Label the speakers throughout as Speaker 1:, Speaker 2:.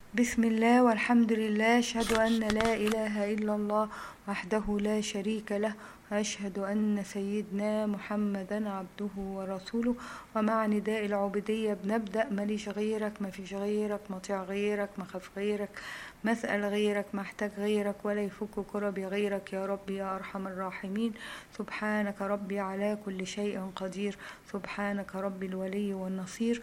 Speaker 1: بسم الله والحمد لله، أشهد أن لا إله إلا الله وحده لا شريك له، وأشهد أن سيدنا محمدا عبده ورسوله. ومع نداء العبودية بنبدأ: ماليش غيرك، ما فيش غيرك، مطيع غيرك، مخاف غيرك، مسأل غيرك، محتاج غيرك، ولا يفك كربي غيرك يا ربي يا أرحم الراحمين. سبحانك ربي على كل شيء قدير، سبحانك ربي الولي والنصير.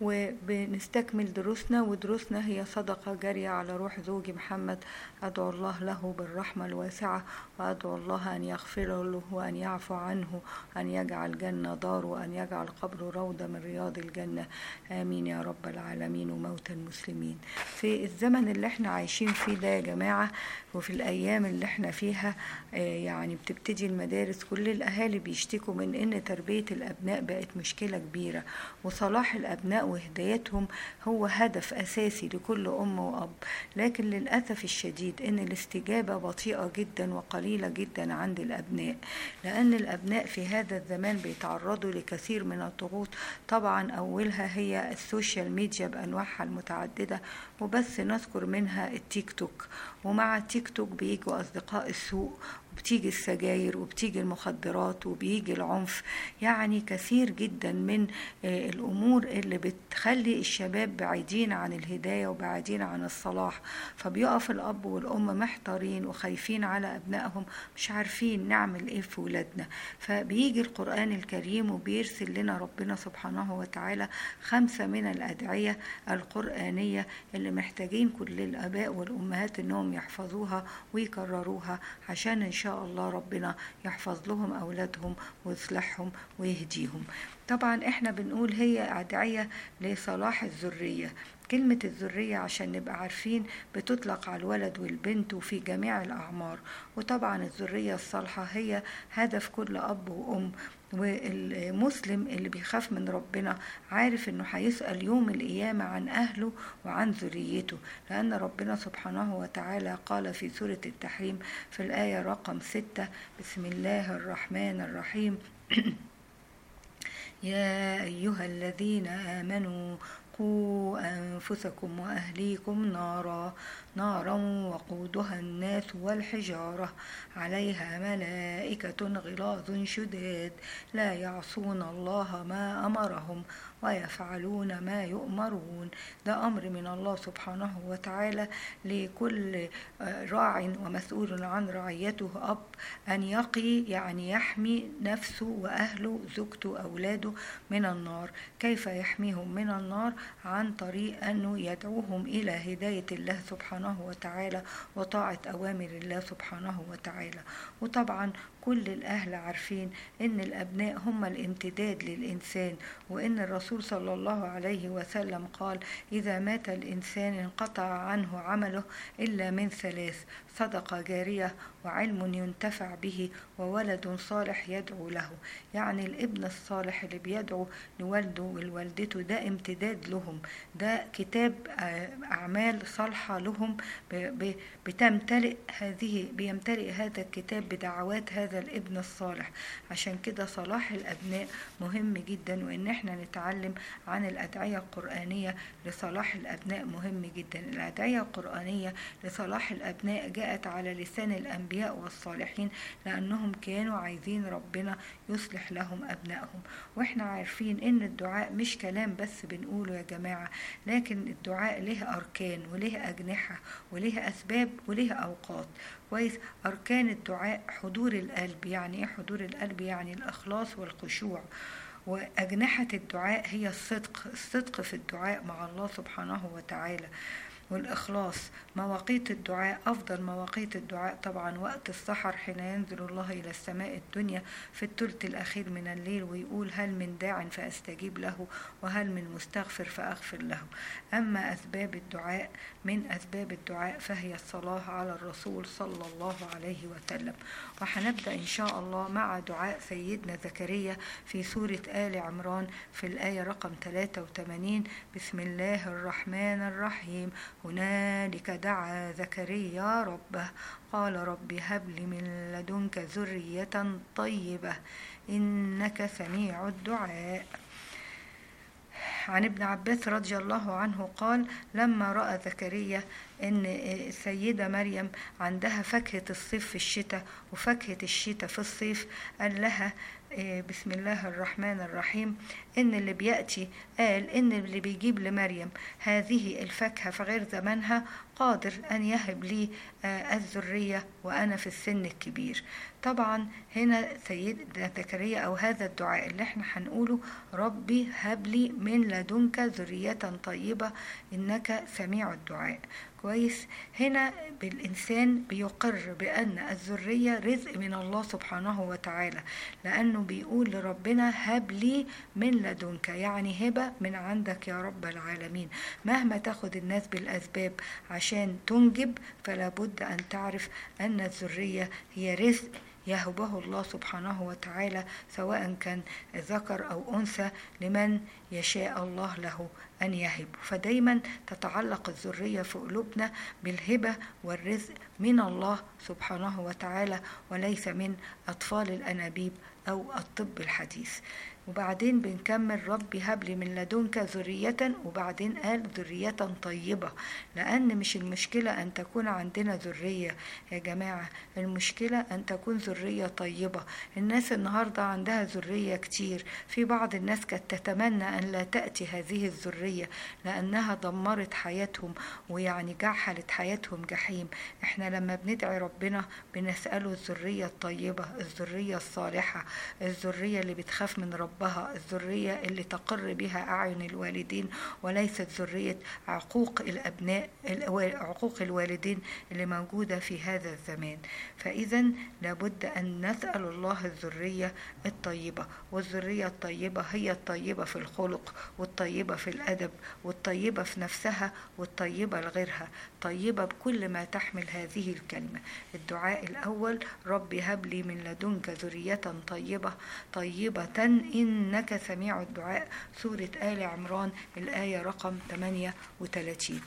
Speaker 1: وبنستكمل دروسنا، ودروسنا هي صدقة جارية على روح زوجي محمد. أدعو الله له بالرحمة الواسعة، وأدعو الله أن يغفر له وأن يعفو عنه، أن يجعل جنة دار، وأن يجعل قبره روضة من رياض الجنة. آمين يا رب العالمين. وموتى المسلمين في الزمن اللي احنا عايشين فيه ده يا جماعة، وفي الأيام اللي احنا فيها يعني بتبتدي المدارس، كل الأهالي بيشتكوا من إن تربية الأبناء بقت مشكلة كبيرة، وصلاح الأبناء وهدايتهم هو هدف أساسي لكل أم وأب. لكن للأسف الشديد إن الاستجابة بطيئة جدا وقليلة جدا عند الأبناء، لأن الأبناء في هذا الزمان بيتعرضوا لكثير من الضغوط. طبعا أولها هي السوشيال ميديا بأنواعها المتعددة، وبس نذكر منها التيك توك. ومع التيك توك بيجوا أصدقاء السوء، وبتيجي السجاير، وبتيجي المخدرات، وبيجي العنف. يعني كثير جدا من الأمور اللي بتخلي الشباب بعيدين عن الهداية وبعيدين عن الصلاح. فبيقف الأب والأم محتارين وخايفين على أبنائهم، مش عارفين نعمل إيه في ولادنا. فبيجي القرآن الكريم وبيرسل لنا ربنا سبحانه وتعالى 5 من الأدعية القرآنية اللي محتاجين كل الآباء والأمهات إنهم يحفظوها ويكرروها، عشان إن شاء الله ربنا يحفظ لهم أولادهم ويصلحهم ويهديهم. طبعا احنا بنقول هي أدعية لصلاح الذرية. كلمة الذرية عشان نبقى عارفين بتطلق على الولد والبنت وفي جميع الأعمار. وطبعا الذرية الصالحة هي هدف كل أب وأم. والمسلم اللي بيخاف من ربنا عارف انه هيسأل يوم القيامة عن أهله وعن ذريته، لأن ربنا سبحانه وتعالى قال في سورة التحريم في الآية رقم 6: بسم الله الرحمن الرحيم يا أيها الذين آمنوا قوا أنفسكم وأهليكم نارا وقودها الناس والحجارة عليها ملائكة غلاظ شداد لا يعصون الله ما أمرهم ويفعلون ما يؤمرون. ده أمر من الله سبحانه وتعالى لكل راع ومسؤول عن رعيته أب أن يقي، يعني يحمي نفسه وأهله زوجته أولاده من النار. كيف يحميهم من النار؟ عن طريق أنه يدعوهم إلى هداية الله سبحانه وتعالى وطاعة أوامر الله سبحانه وتعالى. وطبعا كل الأهل عارفين إن الأبناء هم الامتداد للإنسان، وإن الرسول صلى الله عليه وسلم قال: إذا مات الإنسان انقطع عنه عمله إلا من 3: صدقة جارية، وعلم ينتفع به، وولد صالح يدعو له. يعني الابن الصالح اللي بيدعو لوالده ولوالدته ده امتداد لهم، ده كتاب أعمال صالحة لهم بيمتلئ هذا الكتاب بدعوات هذا الابن الصالح. عشان كده صلاح الأبناء مهم جدا، وإن احنا نتعلم عن الأدعية القرآنية لصلاح الأبناء مهم جدا. الأدعية القرآنية لصلاح الأبناء جاءت على لسان الأنبياء والصالحين، لأنهم كانوا عايزين ربنا يصلح لهم أبنائهم. وإحنا عارفين إن الدعاء مش كلام بس بنقوله يا جماعة، لكن الدعاء له أركان وله أجنحة وله أسباب وله أوقات. كويس. أركان الدعاء حضور القلب. يعني إيه حضور القلب؟ يعني الإخلاص والخشوع. وأجنحة الدعاء هي الصدق في الدعاء مع الله سبحانه وتعالى والإخلاص. مواقيت الدعاء، أفضل مواقيت الدعاء طبعا وقت السحر، حين ينزل الله إلى السماء الدنيا في الثلث الأخير من الليل ويقول: هل من داع فأستجيب له، وهل من مستغفر فأغفر له. أما أسباب الدعاء، من أسباب الدعاء فهي الصلاة على الرسول صلى الله عليه وسلم. وحنبدأ إن شاء الله مع دعاء سيدنا زكريا في سورة آل عمران في الآية رقم 83: بسم الله الرحمن الرحيم هنالك دعا زكريا ربه قال رب هب لي من لدنك ذرية طيبة إنك سميع الدعاء. عن ابن عباس رضي الله عنه قال: لما رأى زكريا ان السيدة مريم عندها فاكهة الصيف في الشتاء وفاكهة الشتاء في الصيف، قال لها بسم الله الرحمن الرحيم إن اللي بيأتي، قال إن اللي بيجيب لمريم هذه الفاكهة في غير زمانها قادر أن يهب لي الذرية وأنا في السن الكبير. طبعا هنا سيدنا زكريا أو هذا الدعاء اللي احنا هنقوله: ربي هب لي من لدنك ذرية طيبة إنك سميع الدعاء. كويس، هنا بالإنسان بيقر بأن الذرية رزق من الله سبحانه وتعالى، لأنه بيقول لربنا هب لي من لدنك، يعني هبة من عندك يا رب العالمين. مهما تاخد الناس بالأسباب عشان تنجب، فلا بد أن تعرف أن الذرية هي رزق يهبه الله سبحانه وتعالى، سواء كان ذكر أو أنثى، لمن يشاء الله له أن يهب. فدايما تتعلق الذرية في قلوبنا بالهبة والرزق من الله سبحانه وتعالى، وليس من أطفال الأنابيب أو الطب الحديث. وبعدين بنكمل: ربي هب لي من لدنك ذرية، وبعدين قال ذرية طيبة، لأن مش المشكلة أن تكون عندنا ذرية يا جماعة، المشكلة أن تكون ذرية طيبة. الناس النهاردة عندها ذرية كتير، في بعض الناس كانت تتمنى أن لا تأتي هذه الذرية لأنها دمرت حياتهم، ويعني جعلت حياتهم جحيم. احنا لما بندعي ربنا بنسأله الذرية الطيبة، الذرية الصالحة، الذرية اللي بتخاف من ربنا، الذرية اللي تقر بها أعين الوالدين، وليست ذرية عقوق الأبناء، عقوق الوالدين اللي موجودة في هذا الزمان. فإذا لابد أن نسأل الله الذرية الطيبة، والذرية الطيبة هي الطيبة في الخلق، والطيبة في الأدب، والطيبة في نفسها، والطيبة لغيرها، طيبة بكل ما تحمل هذه الكلمة. الدعاء الأول: ربي هب لي من لدنك ذرية طيبة طيبة إنك سميع الدعاء، سورة آل عمران الآية رقم 38.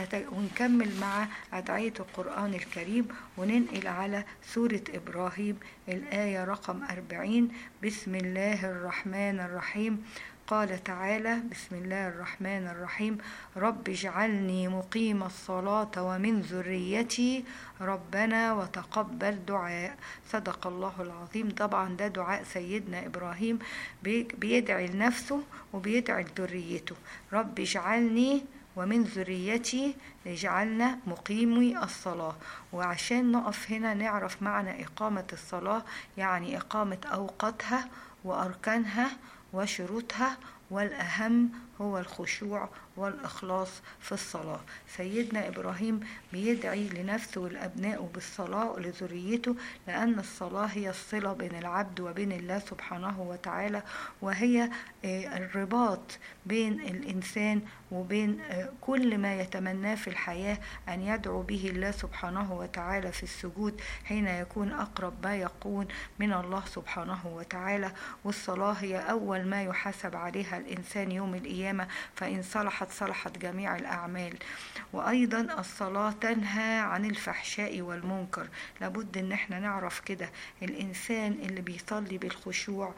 Speaker 1: ونكمل مع أدعية القرآن الكريم وننقل على سورة إبراهيم الآية رقم 40. بسم الله الرحمن الرحيم. قال تعالى: بسم الله الرحمن الرحيم: رب اجعلني مقيم الصلاة ومن ذريتي ربنا وتقبل دعاء. صدق الله العظيم. طبعا ده دعاء سيدنا إبراهيم، بيدعي لنفسه وبيدعي لذريته. رب اجعلني ومن ذريتي، اجعلنا مقيمي الصلاة. وعشان نقف هنا نعرف معنى إقامة الصلاة، يعني إقامة أوقاتها وأركانها وشروطها، والأهم هو الخشوع والإخلاص في الصلاة. سيدنا إبراهيم بيدعي لنفسه والأبناء بالصلاة ولذريته، لأن الصلاة هي الصلة بين العبد وبين الله سبحانه وتعالى، وهي الرباط بين الإنسان وبين كل ما يتمناه في الحياة أن يدعو به الله سبحانه وتعالى في السجود، حين يكون أقرب ما يكون من الله سبحانه وتعالى. والصلاة هي أول ما يحاسب عليها الإنسان يوم القيامة، فإن صلحت صلحت جميع الأعمال. وأيضا الصلاة تنهى عن الفحشاء والمنكر. لابد أن احنا نعرف كده، الإنسان اللي بيصلي بالخشوع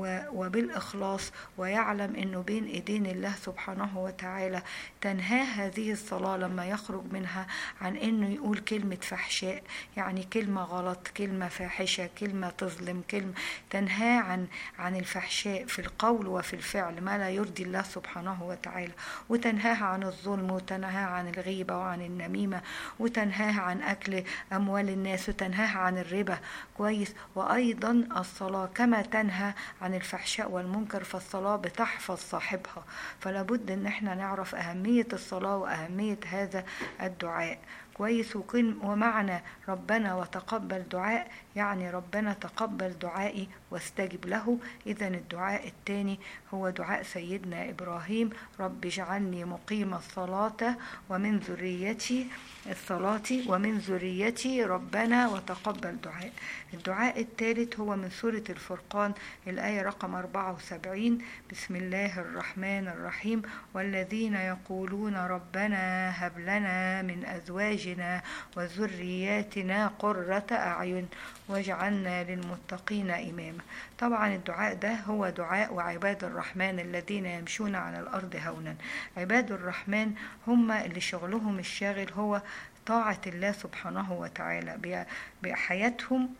Speaker 1: وبالإخلاص ويعلم أنه بين إيدين الله سبحانه وتعالى، تنهى هذه الصلاة لما يخرج منها عن أنه يقول كلمة فحشاء، يعني كلمة غلط، كلمة فاحشة، كلمة تظلم، كلمة تنهى عن الفحشاء في القول وفي الفعل، ما لا يرضي الله سبحانه وتعالى، وتنهاها عن الظلم، وتنهاها عن الغيبة وعن النميمة، وتنهاها عن أكل أموال الناس، وتنهاها عن الربا. كويس. وأيضا الصلاة كما تنهى عن الفحشاء والمنكر، فالصلاة بتحفظ صاحبها. فلا بد ان احنا نعرف أهمية الصلاة وأهمية هذا الدعاء. كويس. ومعنى ربنا وتقبل دعاء، يعني ربنا تقبل دعائي واستجب له. إذا الدعاء الثاني هو دعاء سيدنا إبراهيم: رب اجعلني مقيم الصلاة ومن ذريتي ربنا وتقبل دعاء. الدعاء الثالث هو من سورة الفرقان الآية رقم 74. بسم الله الرحمن الرحيم: والذين يقولون ربنا هب لنا من أزواجنا وذرياتنا قرة أعين واجعلنا للمتقين إماما. طبعا الدعاء ده هو دعاء وعباد الرحمن الذين يمشون على الأرض هونا. عباد الرحمن هم اللي شغلهم الشاغل هو طاعة الله سبحانه وتعالى بحياتهم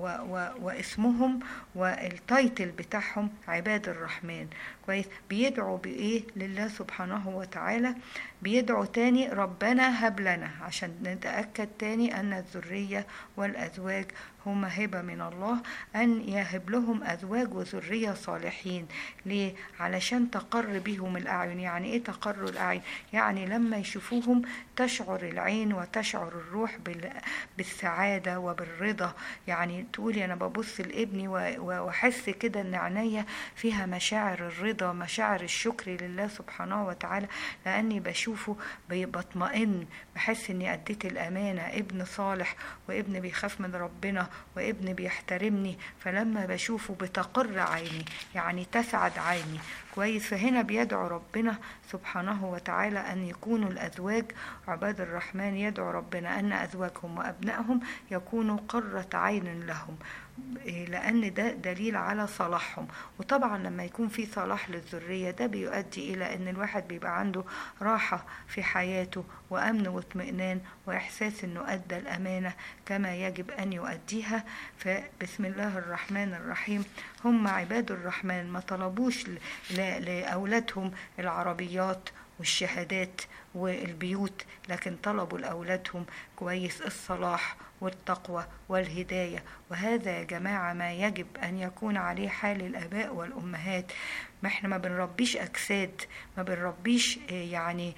Speaker 1: واسمهم والتايتل بتاعهم عباد الرحمن. كويس. بيدعوا بإيه لله سبحانه وتعالى؟ بيدعوا تاني ربنا هب لنا، عشان نتأكد تاني أن الذرية والأزواج هم هبة من الله، أن يهب لهم أزواج وذرية صالحين. ليه؟ علشان تقر بهم الأعين. يعني إيه تقر الأعين؟ يعني لما يشوفوهم تشعر العين وتشعر الروح بالسعادة وبالرضا. يعني تقولي أنا ببص لابني وأحس كده أن عينيا فيها مشاعر الرضا، مشاعر الشكر لله سبحانه وتعالى، لأني بشوفه بطمئن، بحس أني أديت الأمانة، ابن صالح وابن بيخاف من ربنا وابن بيحترمني، فلما بشوفه بتقر عيني، يعني تسعد عيني. كويس. فهنا بيدعو ربنا سبحانه وتعالى أن يكونوا الأزواج عباد الرحمن، يدعو ربنا أن أزواجهم وأبنائهم يكونوا قرة عين لهم، لأن ده دليل على صلاحهم. وطبعا لما يكون في صلاح للذرية ده بيؤدي إلى أن الواحد بيبقى عنده راحة في حياته وأمن واطمئنان وإحساس أنه أدى الأمانة كما يجب أن يؤديها. فبسم الله الرحمن الرحيم. هم عباد الرحمن ما طلبوش لأولادهم العربيات والشهادات والبيوت، لكن طلبوا لأولادهم كويس الصلاح والتقوى والهداية. وهذا يا جماعة ما يجب أن يكون عليه حال الآباء والأمهات. ما احنا ما بنربيش أجساد، ما بنربيش يعني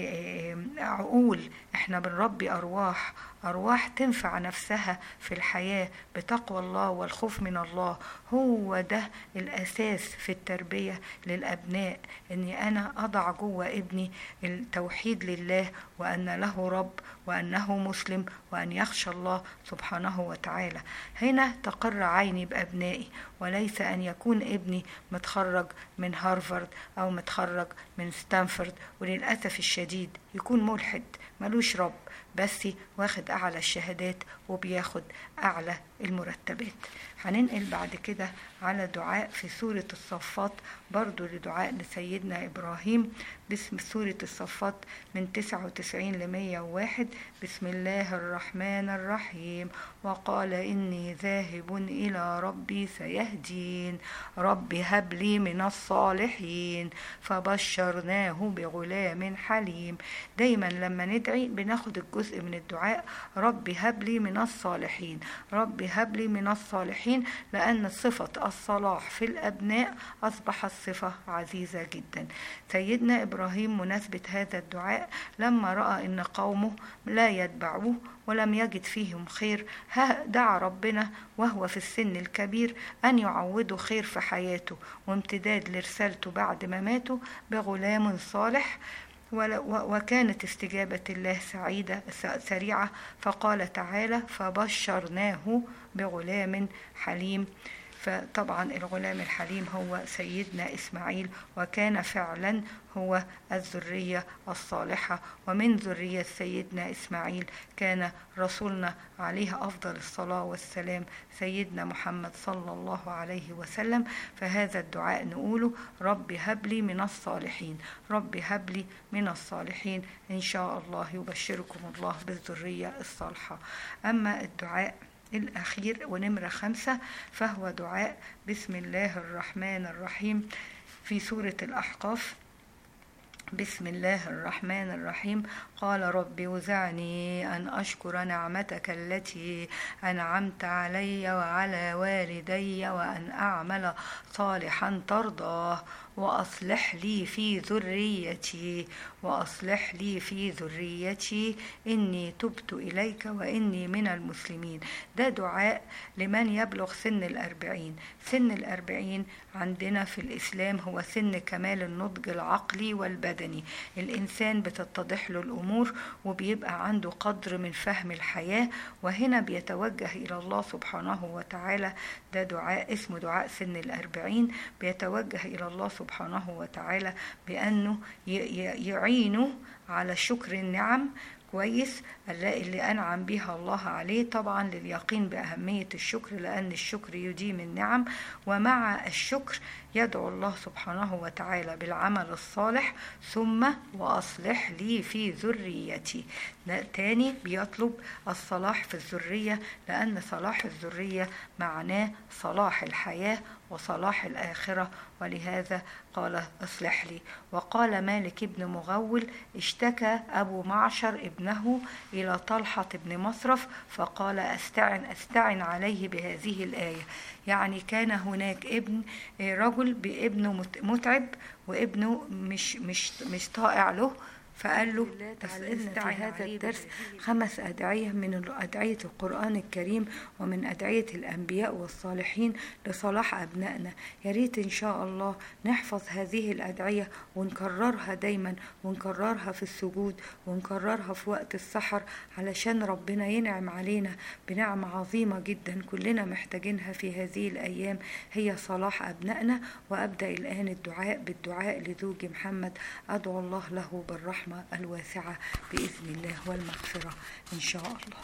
Speaker 1: عقول، احنا بنربي أرواح، أرواح تنفع نفسها في الحياة بتقوى الله والخوف من الله. هو ده الأساس في التربية للأبناء، أني أنا أضع جوه ابني التوحيد لله، وأن له رب، وأنه مسلم، وأن يخشى الله سبحانه وتعالى. هنا تقر عيني بأبنائي، وليس أن يكون ابني متخرج من هارفارد أو متخرج من ستانفورد وللأسف الشديد يكون ملحد ملوش رب، بس واخد أعلى الشهادات وبياخد أعلى المرتبات. هننقل بعد كده على دعاء في سورة الصفات، برضو لدعاء لسيدنا إبراهيم باسم سورة الصفات من 99 ل 101. بسم الله الرحمن الرحيم. وقال إني ذاهب إلى ربي سيهدين رب هب لي من الصالحين فبشرناه بغلام حليم. دايما لما ندعي بناخد الجزء من الدعاء رب هب لي من الصالحين، رب هب لي من الصالحين، لأن صفة الصلاح في الأبناء أصبحت صفة عزيزة جدا. سيدنا إبراهيم مناسبة هذا الدعاء لما رأى أن قومه لا يتبعوه ولم يجد فيهم خير، دعا ربنا وهو في السن الكبير أن يعوده خير في حياته وامتداد لرسالته بعد ما ماتوا بغلام صالح. وكانت استجابة الله سريعة، فقال تعالى فبشرناه بغلام حليم. فطبعا الغلام الحليم هو سيدنا إسماعيل، وكان فعلا هو الذرية الصالحة، ومن ذرية سيدنا إسماعيل كان رسولنا عليه أفضل الصلاة والسلام سيدنا محمد صلى الله عليه وسلم. فهذا الدعاء نقوله رب هب لي من الصالحين، رب هب لي من الصالحين، إن شاء الله يبشركم الله بالذرية الصالحة. أما الدعاء الأخير ونمرة 5 فهو دعاء بسم الله الرحمن الرحيم في سورة الأحقاف. بسم الله الرحمن الرحيم. قال رب اوزعني أن أشكر نعمتك التي أنعمت علي وعلى والدي وأن أعمل صالحا ترضاه وأصلح لي في ذريتي إني تبت إليك وإني من المسلمين. ده دعاء لمن يبلغ سن 40. سن 40 عندنا في الإسلام هو سن كمال النضج العقلي والبدني. الإنسان بتتضح له الأمور وبيبقى عنده قدر من فهم الحياة، وهنا بيتوجه إلى الله سبحانه وتعالى. ده دعاء اسمه دعاء سن 40، بيتوجه إلى الله سبحانه وتعالى بأنه يعينه على شكر النعم كويس اللي أنعم بها الله عليه، طبعا لليقين بأهمية الشكر، لأن الشكر يديم النعم. ومع الشكر يدعو الله سبحانه وتعالى بالعمل الصالح، ثم وأصلح لي في ذريتي. تاني بيطلب الصلاح في الذرية، لأن صلاح الذرية معناه صلاح الحياة وصلاح الآخرة، ولهذا قال اصلح لي. وقال مالك بن مغول: اشتكى أبو معشر ابنه إلى طلحة بن مصرف فقال: أستعن عليه بهذه الآية. يعني كان هناك رجل بابنه متعب، وابنه مش طائع له، فقال له: تعلمنا في هذا الدرس 5 أدعية من أدعية القرآن الكريم ومن أدعية الأنبياء والصالحين لصلاح أبنائنا. ياريت إن شاء الله نحفظ هذه الأدعية ونكررها دايما، ونكررها في السجود، ونكررها في وقت السحر، علشان ربنا ينعم علينا بنعمة عظيمة جدا كلنا محتاجينها في هذه الأيام، هي صلاح أبنائنا. وأبدأ الآن الدعاء بالدعاء لزوجي محمد، أدعو الله له بالرحمة الواسعة بإذن الله والمغفرة إن شاء الله.